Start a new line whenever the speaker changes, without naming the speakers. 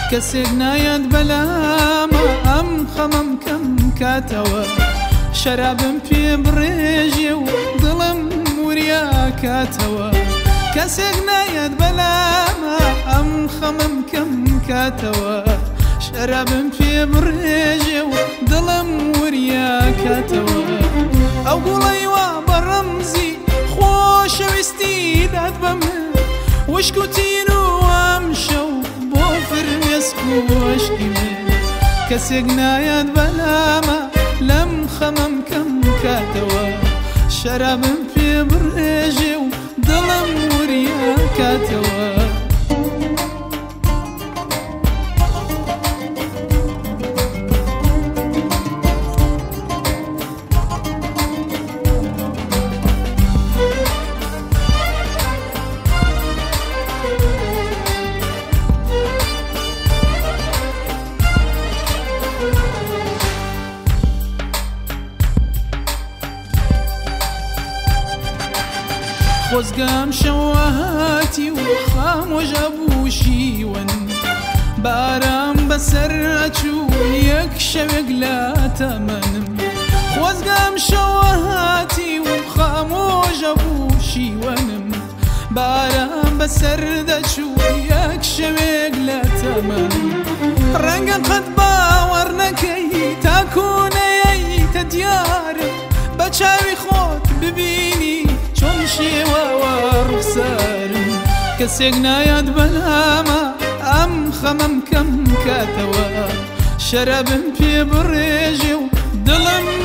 کەسێک نایەت بەلامە ئەم خەمەم کەم کاتەوە شەرابم پێ بڕێژێ و دڵم وریا کاتەوە کەسێک نایەت بەلامە ئەم خەمەم کەم کاتەوە شەرابم پێ بڕێژێ و دڵم وریا کاتەوە ئەو گوڵەی وا بەڕەمزی خۆشەویستی داد بە من وشک و تین و ئەم شەو بۆ فرمێسک و عەشقی من کەسێک نایەت بەلامە لەم خەمەم کەم کاتەوە شەرابم پێ بڕێژێ و دڵم وریا کاتەوە خۆزگەم شەوە هاتی و خامۆژ ئەبوو شیوەن بارام بەسەر ئەچوو یەک شەوێک لە تەمەنم خۆزگەم شەوە هاتی و خامۆژ ئەبوو شیوەنم بارام بەسەر دەچوو یەک شەوێک لە تەمەنم ڕەنگە قەت باوەڕ نەکەی تاکوونەیەیتە دیارم بە چاوی خۆت ببینی چۆن شێوەوە ڕوخسارم کەسێک نایەت بەلامە ئەم خەمەم کەم کاتەوە شەرابم پێ بڕێژێ و دڵم